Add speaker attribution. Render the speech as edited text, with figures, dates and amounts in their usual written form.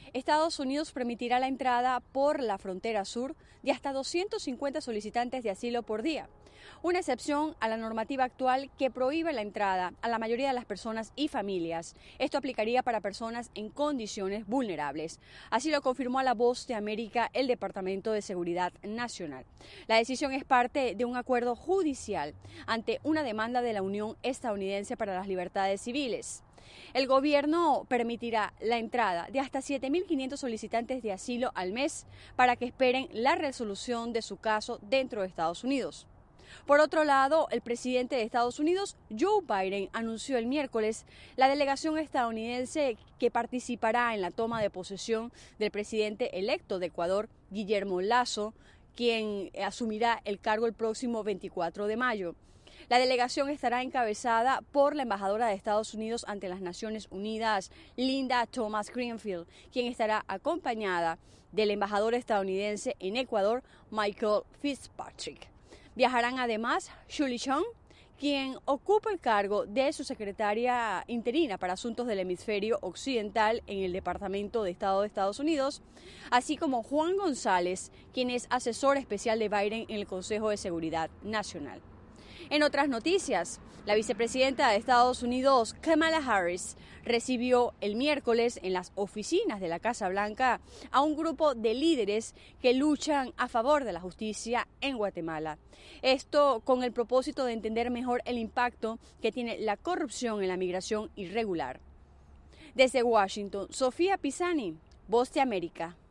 Speaker 1: Estados Unidos permitirá la entrada por la frontera sur de hasta 250 solicitantes de asilo por día, una excepción a la normativa actual que prohíbe la entrada a la mayoría de las personas y familias. Esto aplicaría para personas en condiciones vulnerables. Así lo confirmó a La Voz de América el Departamento de Seguridad Nacional. La decisión es parte de un acuerdo judicial ante una demanda de la Unión Estadounidense para las Libertades Civiles. El gobierno permitirá la entrada de hasta 7.500 solicitantes de asilo al mes para que esperen la resolución de su caso dentro de Estados Unidos. Por otro lado, el presidente de Estados Unidos, Joe Biden, anunció el miércoles la delegación estadounidense que participará en la toma de posesión del presidente electo de Ecuador, Guillermo Lasso, quien asumirá el cargo el próximo 24 de mayo. La delegación estará encabezada por la embajadora de Estados Unidos ante las Naciones Unidas, Linda Thomas Greenfield, quien estará acompañada del embajador estadounidense en Ecuador, Michael Fitzpatrick. Viajarán además Julie Chung, quien ocupa el cargo de su secretaria interina para asuntos del hemisferio occidental en el Departamento de Estado de Estados Unidos, así como Juan González, quien es asesor especial de Biden en el Consejo de Seguridad Nacional. En otras noticias, la vicepresidenta de Estados Unidos, Kamala Harris, recibió el miércoles en las oficinas de la Casa Blanca a un grupo de líderes que luchan a favor de la justicia en Guatemala. Esto con el propósito de entender mejor el impacto que tiene la corrupción en la migración irregular. Desde Washington, Sofía Pisani, Voz de América.